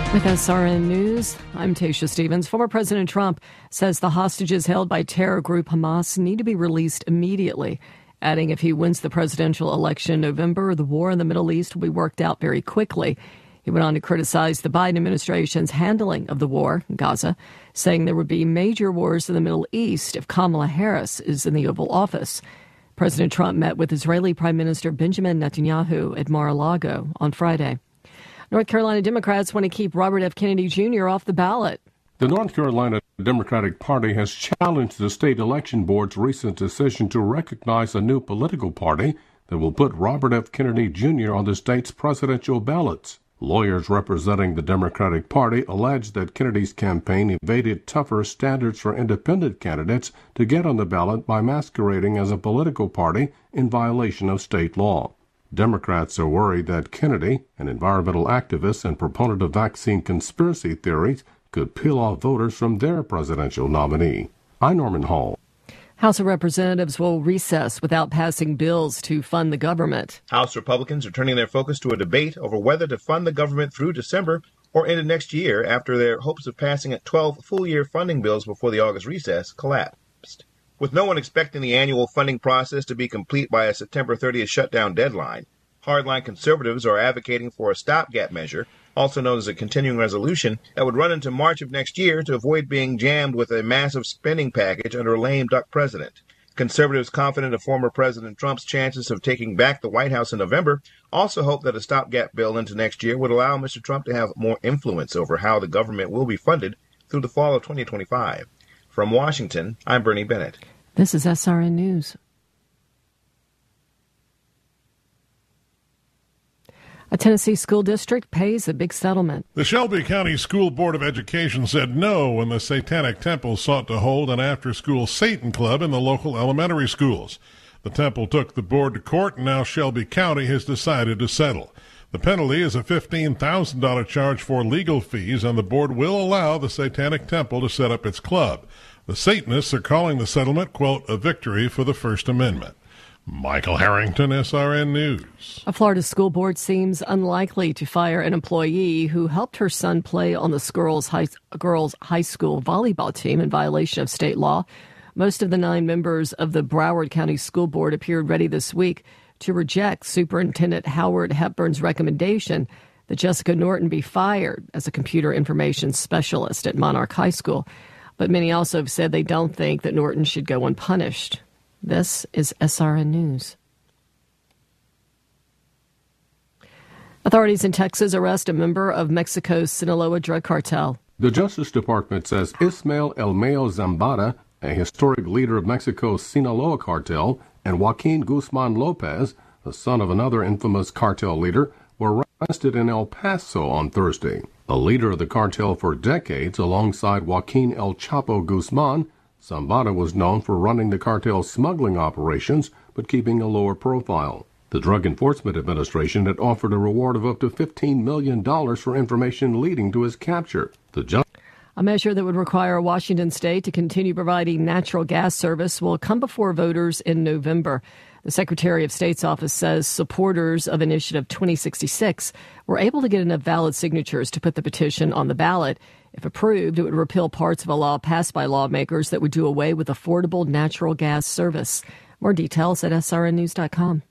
With SRN News, I'm Tasha Stevens. Former President Trump says the hostages held by terror group Hamas need to be released immediately, adding if he wins the presidential election in November, the war in the Middle East will be worked out very quickly. He went on to criticize the Biden administration's handling of the war in Gaza, saying there would be major wars in the Middle East if Kamala Harris is in the Oval Office. President Trump met with Israeli Prime Minister Benjamin Netanyahu at Mar-a-Lago on Friday. North Carolina Democrats want to keep Robert F. Kennedy Jr. off the ballot. The North Carolina Democratic Party has challenged the state election board's recent decision to recognize a new political party that will put Robert F. Kennedy Jr. on the state's presidential ballots. Lawyers representing the Democratic Party allege that Kennedy's campaign evaded tougher standards for independent candidates to get on the ballot by masquerading as a political party in violation of state law. Democrats are worried that Kennedy, an environmental activist and proponent of vaccine conspiracy theories, could peel off voters from their presidential nominee. I'm Norman Hall. House of Representatives will recess without passing bills to fund the government. House Republicans are turning their focus to a debate over whether to fund the government through December or into next year after their hopes of passing 12 full-year funding bills before the August recess collapsed. With no one expecting the annual funding process to be complete by a September 30th shutdown deadline, hardline conservatives are advocating for a stopgap measure, also known as a continuing resolution, that would run into March of next year to avoid being jammed with a massive spending package under a lame duck president. Conservatives confident of former President Trump's chances of taking back the White House in November also hope that a stopgap bill into next year would allow Mr. Trump to have more influence over how the government will be funded through the fall of 2025. From Washington, I'm Bernie Bennett. This is SRN News. A Tennessee school district pays a big settlement. The Shelby County School Board of Education said no when the Satanic Temple sought to hold an after-school Satan club in the local elementary schools. The temple took the board to court, and now Shelby County has decided to settle. The penalty is a $15,000 charge for legal fees, and the board will allow the Satanic Temple to set up its club. The Satanists are calling the settlement, quote, a victory for the First Amendment. Michael Harrington, SRN News. A Florida school board seems unlikely to fire an employee who helped her son play on the girls' high school volleyball team in violation of state law. Most of the 9 members of the Broward County School Board appeared ready this week to reject Superintendent Howard Hepburn's recommendation that Jessica Norton be fired as a computer information specialist at Monarch High School. But many also have said they don't think that Norton should go unpunished. This is SRN News. Authorities in Texas arrest a member of Mexico's Sinaloa drug cartel. The Justice Department says Ismael Elmeo Zambada, a historic leader of Mexico's Sinaloa cartel, and Joaquin Guzman Lopez, the son of another infamous cartel leader, were arrested in El Paso on Thursday. A leader of the cartel for decades alongside Joaquin El Chapo Guzman, Zambada was known for running the cartel's smuggling operations but keeping a lower profile. The Drug Enforcement Administration had offered a reward of up to $15 million for information leading to his capture. A measure that would require Washington state to continue providing natural gas service will come before voters in November. The Secretary of State's office says supporters of Initiative 2066 were able to get enough valid signatures to put the petition on the ballot. If approved, it would repeal parts of a law passed by lawmakers that would do away with affordable natural gas service. More details at srnnews.com.